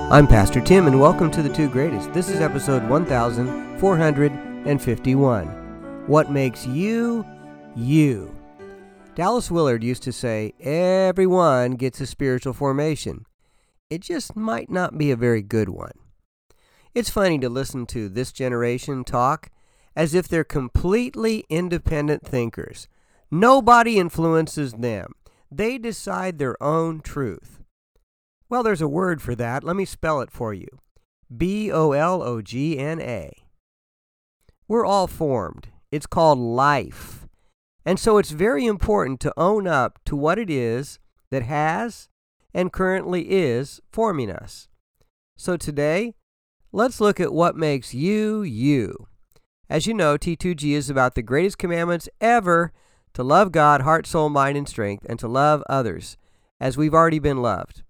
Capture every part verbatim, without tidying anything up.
I'm Pastor Tim, and welcome to The Two Greatest. This is episode one thousand four hundred fifty-one. What makes you, you? Dallas Willard used to say, everyone gets a spiritual formation. It just might not be a very good one. It's funny to listen to this generation talk as if they're completely independent thinkers. Nobody influences them. They decide their own truth. Well, there's a word for that. Let me spell it for you. B O L O G N A. We're all formed. It's called life. And so it's very important to own up to what it is that has and currently is forming us. So today, let's look at what makes you, you. As you know, T two G is about the greatest commandments ever, to love God, heart, soul, mind, and strength, and to love others, as we've already been loved.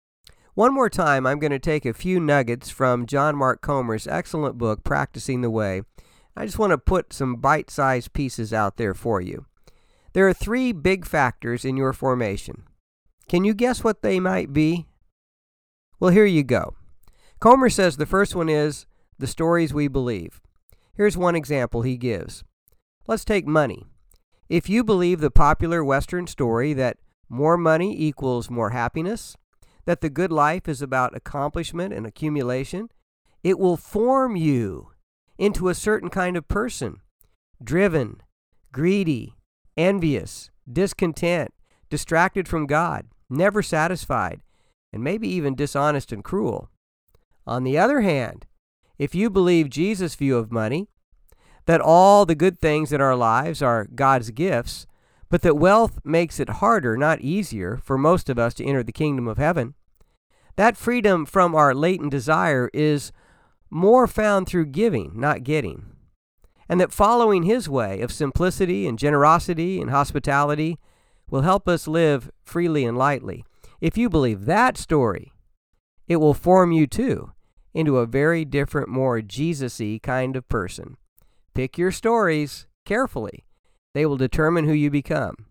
One more time, I'm going to take a few nuggets from John Mark Comer's excellent book, Practicing the Way. I just want to put some bite-sized pieces out there for you. There are three big factors in your formation. Can you guess what they might be? Well, here you go. Comer says the first one is the stories we believe. Here's one example he gives. Let's take money. If you believe the popular Western story that more money equals more happiness, that the good life is about accomplishment and accumulation, it will form you into a certain kind of person. Driven, greedy, envious, discontent, distracted from God, never satisfied, and maybe even dishonest and cruel. On the other hand, if you believe Jesus' view of money, that all the good things in our lives are God's gifts, but that wealth makes it harder, not easier, for most of us to enter the kingdom of heaven, that freedom from our latent desire is more found through giving, not getting. And that following His way of simplicity and generosity and hospitality will help us live freely and lightly. If you believe that story, it will form you too into a very different, more Jesus-y kind of person. Pick your stories carefully. They will determine who you become.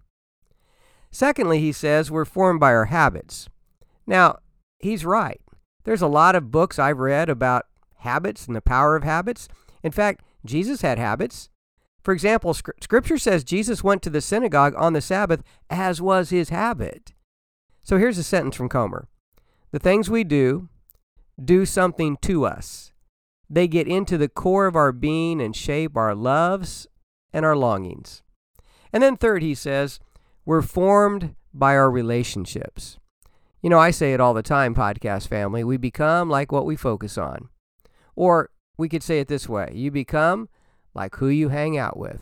Secondly, he says we're formed by our habits. Now, he's right. There's a lot of books I've read about habits and the power of habits. In fact, Jesus had habits. For example, Scripture says Jesus went to the synagogue on the Sabbath, as was his habit. So here's a sentence from Comer. The things we do, do something to us. They get into the core of our being and shape our loves and our longings. And then third, he says, we're formed by our relationships. You know, I say it all the time, podcast family, we become like what we focus on. Or we could say it this way, you become like who you hang out with.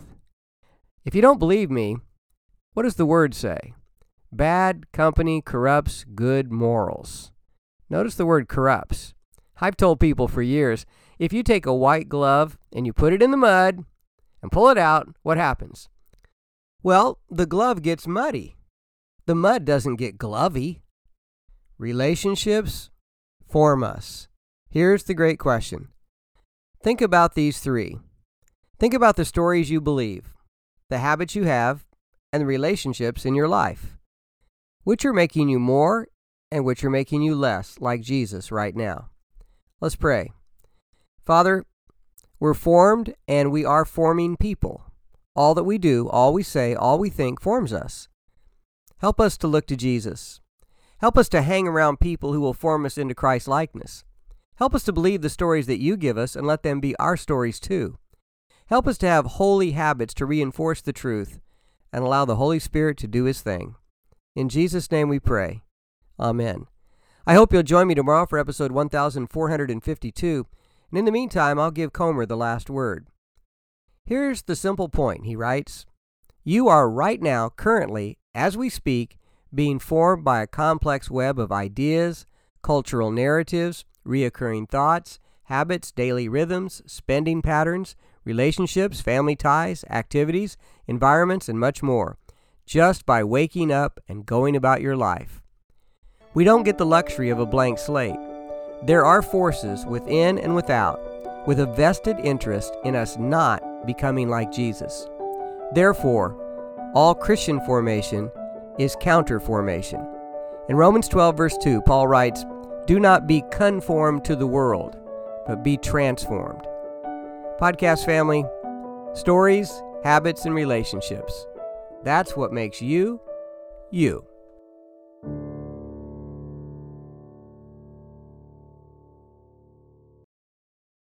If you don't believe me, what does the word say? Bad company corrupts good morals. Notice the word corrupts. I've told people for years, if you take a white glove and you put it in the mud and pull it out, what happens? Well, the glove gets muddy. The mud doesn't get glovey. Relationships form us. Here's the great question. Think about these three. Think about the stories you believe, the habits you have, and the relationships in your life. Which are making you more and which are making you less like Jesus right now? Let's pray. Father, we're formed and we are forming people. All that we do, all we say, all we think forms us. Help us to look to Jesus. Help us to hang around people who will form us into Christ's likeness. Help us to believe the stories that you give us and let them be our stories too. Help us to have holy habits to reinforce the truth and allow the Holy Spirit to do His thing. In Jesus' name we pray. Amen. I hope you'll join me tomorrow for episode one thousand four hundred fifty-two. And in the meantime, I'll give Comer the last word. Here's the simple point, he writes. You are right now, currently, as we speak, being formed by a complex web of ideas, cultural narratives, reoccurring thoughts, habits, daily rhythms, spending patterns, relationships, family ties, activities, environments, and much more, just by waking up and going about your life. We don't get the luxury of a blank slate. There are forces within and without with a vested interest in us not becoming like Jesus. Therefore, all Christian formation is counter formation. In Romans twelve, verse two, Paul writes, Do not be conformed to the world, but be transformed. Podcast family, stories, habits, and relationships. That's what makes you, you.